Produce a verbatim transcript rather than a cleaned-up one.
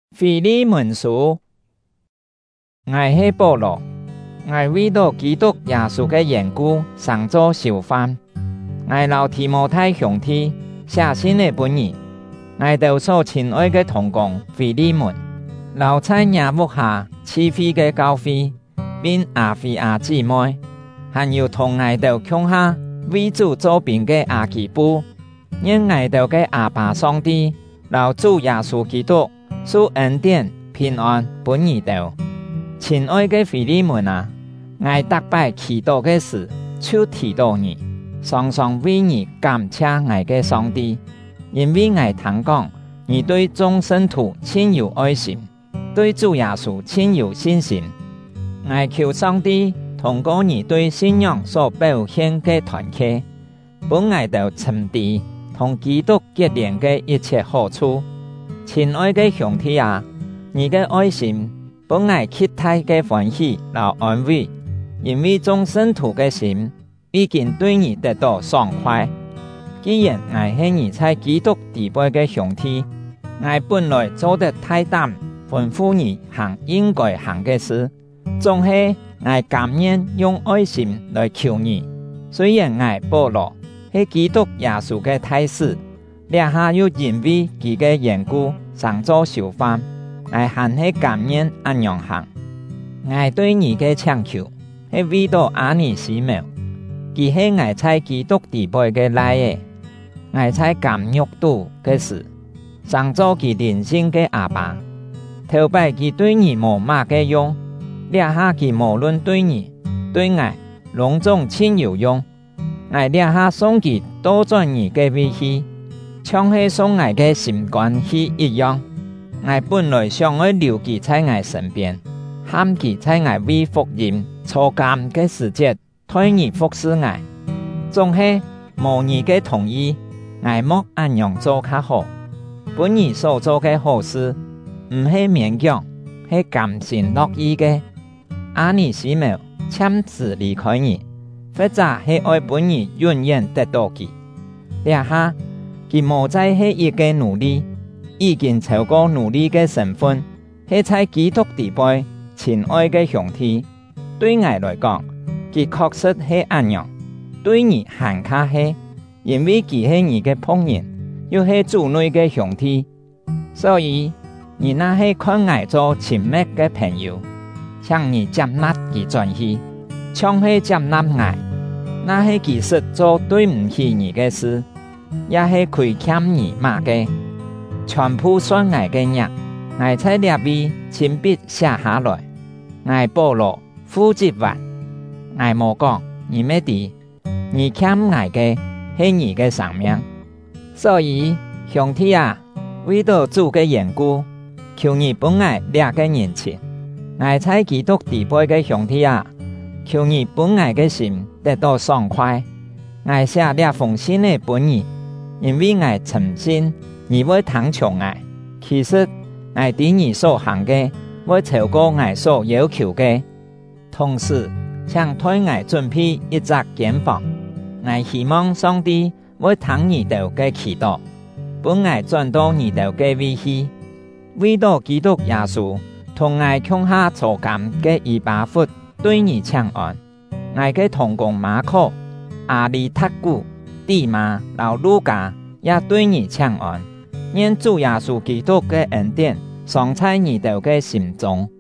腓利门书，我是保罗，我为到基督耶稣的缘故，上做囚犯。我老提摩太兄弟写信的本意，我都所亲爱的同工腓利門，老在耶目下賜飛的教會，並亞非亞姊妹，還有同我都共下為主做兵的亞基布，願我都的阿爸上帝，老主耶穌基督，賜恩典平安本兒都。親愛的腓利門啊，我特別祈禱的事，就提到你，常常為你感謝我的上帝，因為我聽講你對眾聖徒親有愛心，對主耶穌親有信心。我求上帝通過你對信仰所表現的團結，本我都沉澱同基督結連的一切好處。親愛的兄弟啊，你的愛心本我極大的歡喜和安慰，因為眾聖徒的心已經對你得到爽快。既然我是你在基督地位的兄弟，我本來做得太膽，吩咐你行應該行的事，總是我甘願用愛心來求你。雖然我保羅是基督耶穌的大使，兩下又因為佢的緣故上做囚犯，我還是甘願按樣行。我對你的請求是為到阿尼西母，佢是我在基督地位的來的，我在監獄度的事，上做佢靈性的阿爸，頭擺佢對你無乜嘅用，兩下佢無論對你對我攏總親有用，我兩下送佢多轉你嘅位去，像是送我嘅心肝去一樣。我本來想要留佢在我身邊，喊佢在我為福音坐監嘅時節，替你服侍我，總是無你嘅同意，我莫按樣做較好。本你所做嘅好事，唔係勉強，係甘心樂意嘅。阿尼西母簽字離開你，或者係愛本你永遠得到佢。兩下佢無再係一個奴隸，已經超過奴隸嘅身份，係在基督地位親愛嘅兄弟。對我來講，佢確實係按樣，對你還卡係，因為佢係你嘅僕人，又係主內嘅兄弟，所以你那係看我做親密嘅朋友，向你接納佢轉去，像係接納我，那係其實做對唔起你嘅事，也係虧欠你嘛嘅，全部算我嘅嘢，我在列位親筆寫下來，我保羅負責完，我冇講你咩啲，你欠我嘅係你嘅生命，所以兄弟啊，為到主嘅緣故，求你本我列個人情，我在基督地位嘅兄弟啊，求你本我嘅心得到爽快。我寫列封信嘅本意，因為我誠信你會聽從我，其實我對你所行嘅會超過我所要求嘅。同時，請替我準備一隻間房，我希望上帝會聽你哋嘅祈禱，本我轉到你哋嘅位去，為到基督耶穌同我共下坐監嘅以巴弗對你請安。我嘅同工馬可、阿里塔古、地馬、老路加也對你請安。願主耶穌基督嘅恩典常在你哋嘅心中。